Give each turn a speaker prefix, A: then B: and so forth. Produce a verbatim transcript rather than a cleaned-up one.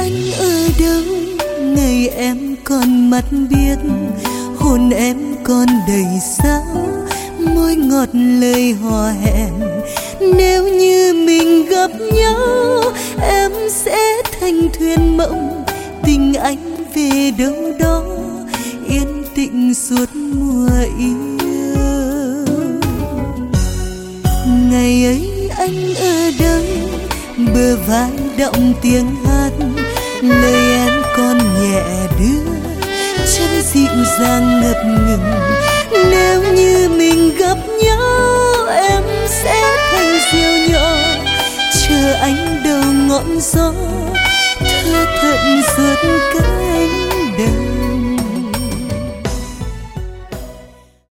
A: anh ở đâu? Ngày em còn mắt biếc, hồn em còn đầy sao, môi ngọt lời hò hẹn. Nếu như mình gặp nhau, em sẽ thành thuyền mộng, tình anh về đâu đó yên tĩnh suốt mùa yêu. Ngày ấy anh ở đâu? Bờ vai đọng tiếng hát, lời em còn nhẹ đưa, chân dịu dàng ngập ngừng. Nếu như mình gặp nhau, em sẽ thành diều nhỏ chờ anh đầu ngọn gió